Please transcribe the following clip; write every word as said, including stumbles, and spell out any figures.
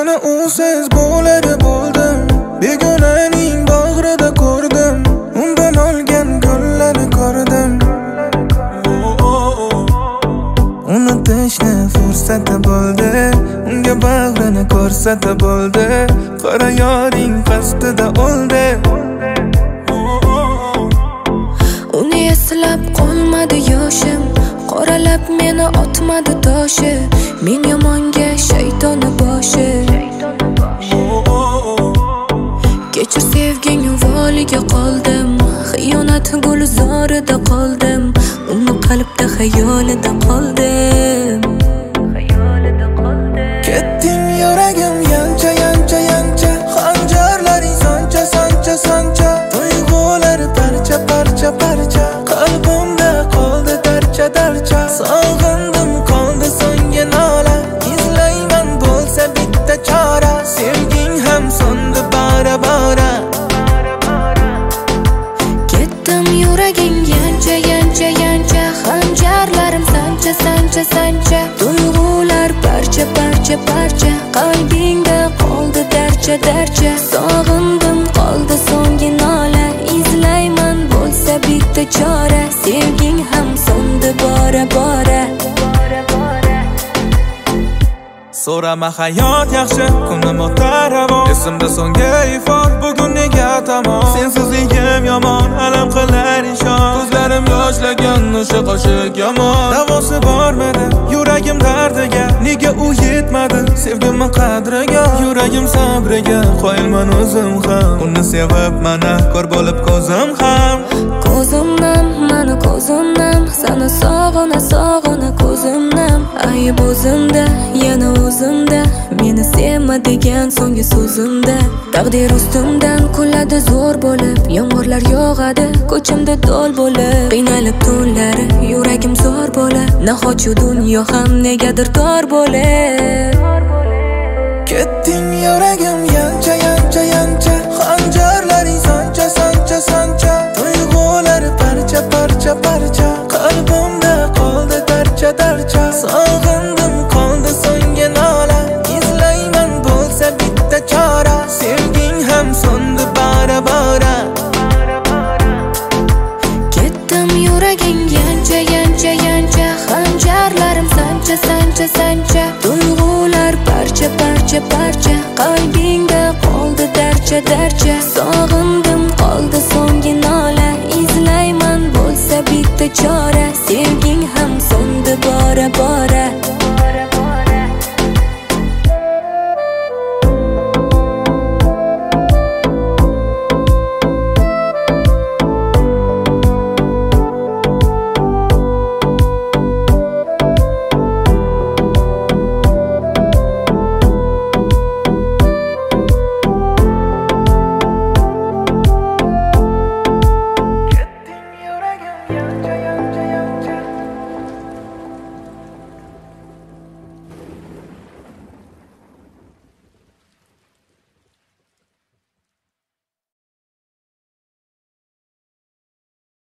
Yana usiz bo'ladi bo'ldim, begonaning bag'rida ko'rdim, undan olgan gullarni ko'rdim. Unutishni fursati bo'ldi, unga bag'rini ko'rsatib bo'ldi, qora yoring qasdida o'ldi. Uni eslab qolmadi yoshim, qoralab meni otmadi toshi, men yomonga shaytoni boshi. Kechir sevging uvoliga qoldim, xiyonat gulzorida qoldim, uni qalbda xayolida qoldim. Ketding yuragim yancha yancha yancha, xanjarlaring sancha sancha sancha, tuyg'ular parcha parcha parcha, qalbimda qoldi darcha darcha. Sog'indim qoldi so'nggi nola, izlayman bo'lsa bitta chora, sevging ham so'ndi bora bora. Ketdim yuraging yancha yancha yancha, xanjarlarim sancha sancha sancha, tuyg'ular parcha parcha parcha, qalbingda qoldi darcha darcha. Sog'indim qoldi so'nggi nola, izlayman bo'lsa bitta chora, sevging ham so'ndi bora bora. So'rama hayot yaxshi, kunim o'tar ravon, esimda so'nggi ifor, bugun nega tamom. Sensizligim yomon, alam qilar ishon, ko'zlarim yoshlagan o'sha qoshiq yomon. Davosi bormidi yuragim dardiga, nega u yetmadi sevgimni qadriga. Yuragim sabriga qoyilman o'zim ham, uni sevib mana ko'r bo'lib ko'zim ham. Ko'zimdan mani ko'zimdan, seni sog'ina sog'ina ko'zimdan. Ayb o'zimda, yana o'zimda, meni sevma degan so'nggi so'zimda. Taqdir ustimdan kuladi zo'r bo'lib, yomg'irlar yog'adi ko'chimda do'l bo'lib. Qiynalib tunlari yuragim zo'r bo'lib, nahot dunyo ham negadir tor bo'lib. Ketding yuragim yancha yancha yancha, xanjarlaring sancha sancha sancha, tuyg'ular parcha parcha parcha, qalbimda qoldi darcha darcha. Sog'indim qoldi so'nggi nola, izlayman bo'lsa bitta chora, sevging ham so'ndi bora bora. Ketdim yuraging yancha yancha yancha, xanjarlarim sancha sancha sancha, tuyg'ular parcha parcha parcha, qalbingda qoldi darcha darcha. Sog'indim